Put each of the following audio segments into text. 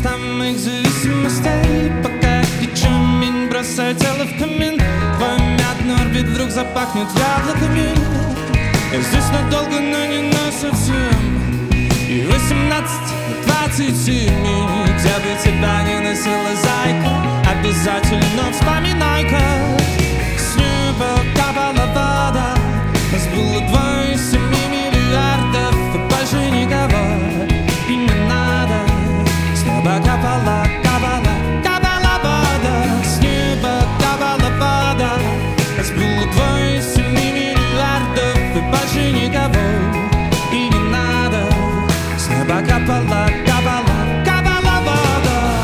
места моих зависимостей. Пока кричу, меня бросай тело в камин. Твой мятный орбит вдруг запахнет яблоками. Я здесь надолго, но не насовсем. И 18 на 27. Где бы тебя не носила зайка, обязательно вспоминай-ка. С неба капала вода. Нас было 2 из 7 миллиардов, и больше никого и не надо. С неба капала, капала, капала вода. С неба капала вода. Нас было 2 из 7 миллиардов, и больше никого и не надо. С неба капала, капала, капала вода.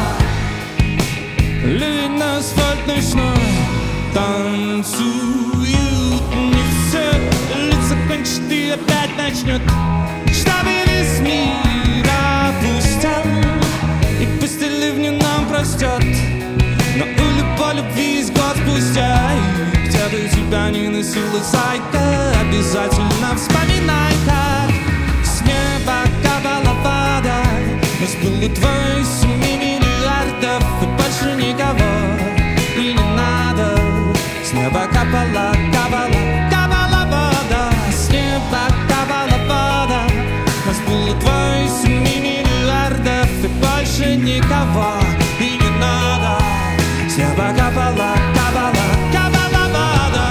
Ливень на асфальт ночной танцуют. Не все, лица кончит и опять начнет, чтобы весь мир опустел. И пусть и ливни нам простет, но по любви есть год спустя. И где бы тебя не носила зайка, обязательно вспоминай-ка. С неба капала вода. Нас было 2 из 7 миллиардов, и больше никого и не надо. С неба капала, капала, капала вода. С неба капала вода. Нас было 2 из 7 миллиардов, и больше никого и не надо. С неба капала, капала, капала вода.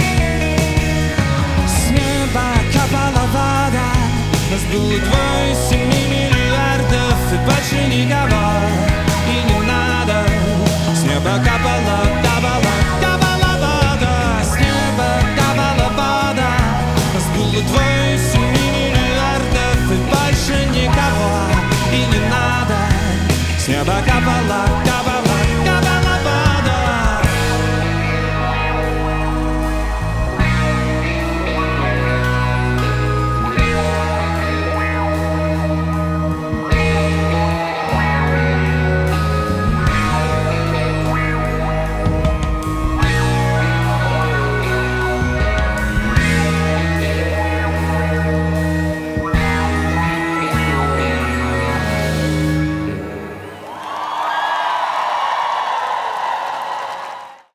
Нас было 2 из 7